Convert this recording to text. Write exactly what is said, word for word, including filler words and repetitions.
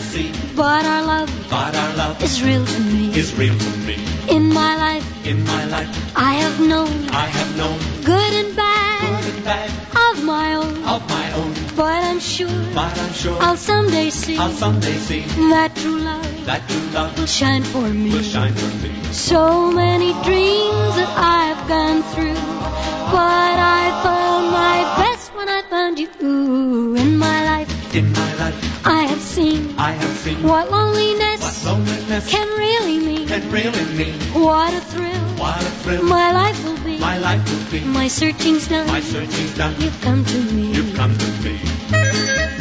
see. But our love, But our love is real to me. is real to me. In my life, In my life, I have known I have known good and bad good and bad of my own. of my own. But I'm sure But I'm sure I'll someday see I'll someday see that true love that true love will shine for me. will shine for me. So many dreams that I've gone through, but I found my best when I found you. In my life, In my life, I have seen I have seen what loneliness what loneliness can really mean. can really mean. What a thrill What a thrill my life will be. my life will be. My searching's done. My searching's done. You've come to me. You've come to me.